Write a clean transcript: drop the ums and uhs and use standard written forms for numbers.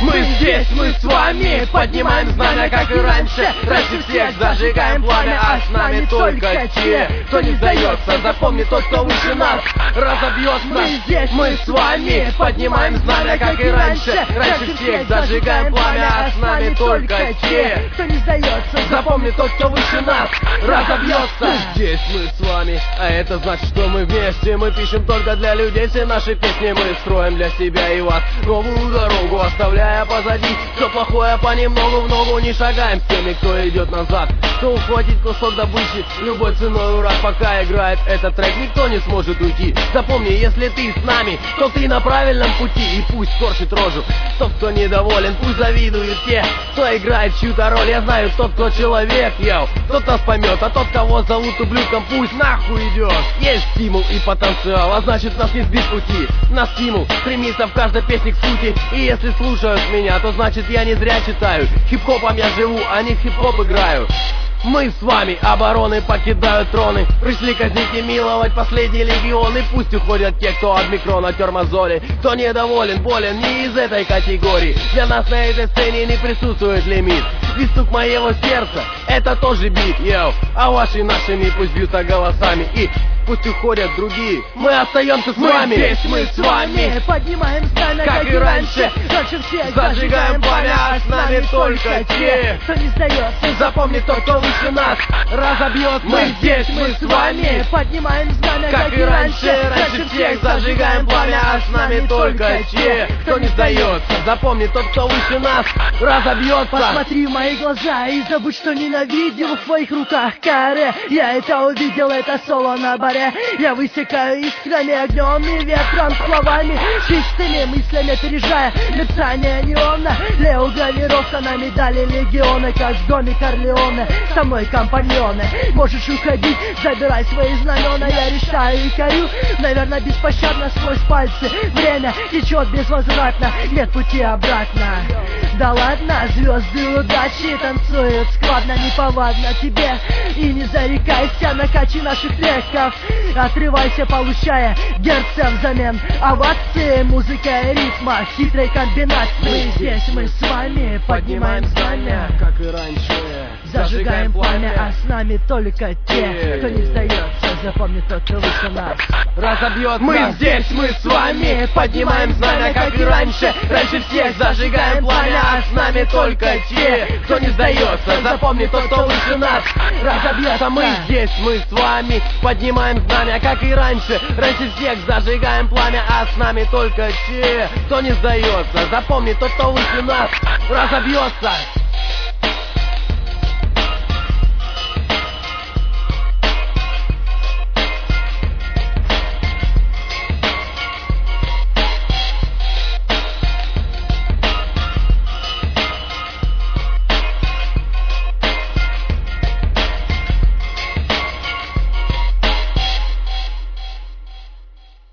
Мы здесь, мы с вами поднимаем знамя, как и раньше. Раньше всех зажигаем пламя, а с нами только те, кто не сдается. Запомни, тот, кто выше нас, разобьется. Мы здесь, мы с вами поднимаем знамя, как и раньше. Раньше всех зажигаем пламя, а с нами только те, кто не сдается. Запомни, тот, кто выше нас, разобьется. Здесь мы с вами, а это значит, что мы вместе. Мы пишем только для людей все наши песни. Мы строим для себя и вас новую дорогу, оставляя позади все плохое понемногу. В ногу не шагаем с теми, кто идет назад, кто ухватит кусок добычи любой ценой. Ура, пока играет этот трек, никто не сможет уйти. Запомни, если ты с нами, то ты на правильном пути. И пусть корчит рожу тот, кто недоволен, пусть завидуют те, кто играет чью-то роль. Я знаю, тот, кто человек, йоу, тот нас поймет, а тот, кого зовут ублюдком, пусть нахуй идет. Есть стимул и потенциал, а значит нас не сбить пути. На стимул стремиться в каждой песне к сути. И если слушают меня, то значит я не зря читаю. Хип-хопом я живу, а не хип-хоп играю. Мы с вами, обороны покидают троны. Пришли казнить и миловать последние легионы. Пусть уходят те, кто от микрона тер мозоли. Кто недоволен, болен, не из этой категории. Для нас на этой сцене не присутствует лимит. Ведь стук моего сердца, это тоже бит, йоу. А ваши нашими пусть бьются голосами. И пусть уходят другие, мы остаемся с вами. Здесь мы с вами поднимаем знамя, как и раньше. Раньше всех зажигаем пламя, а с нами только те, кто не сдается. Запомни, тот, кто выше нас, разобьется. Мы здесь, мы с вами поднимаем знамя, как и раньше. Раньше всех зажигаем пламя, а с нами только те, кто не сдается. Запомни, тот, кто выше нас, разобьется. Посмотри в мои глаза и забудь, что ненавидел. В твоих руках каре, я это увидел, это соло на баре. Я высекаю искрами, огнем и ветром, словами чистыми мыслями, опережая мерцание неона. Лео гравировка на медали легиона, как в доме Корлеоне. Со мной компаньоны, можешь уходить, забирай свои знамена. Я решаю и корю, наверное, беспощадно сквозь пальцы. Время течет безвозвратно, нет пути обратно. Да ладно, звезды удачи танцуют складно, неповадно тебе. И не зарекайся на качи наших треков. Отрывайся, получая герца взамен овации, музыка и ритма, хитрой комбинации. Мы здесь, мы с вами поднимаем знамя, как и раньше. Зажигаем пламя, а с нами только те, кто не сдается. Запомни, тот, кто выше нас, разобьется. Мы здесь, мы с вами поднимаем знамя, как и раньше. Раньше всех зажигаем пламя, а с нами только те, кто не сдается. Запомни, тот, кто выше нас, разобьется. Мы здесь, мы с вами поднимаем знамя, как и раньше. Раньше всех зажигаем пламя, а с нами только те, кто не сдается. Запомни, тот, кто выше нас, разобьется.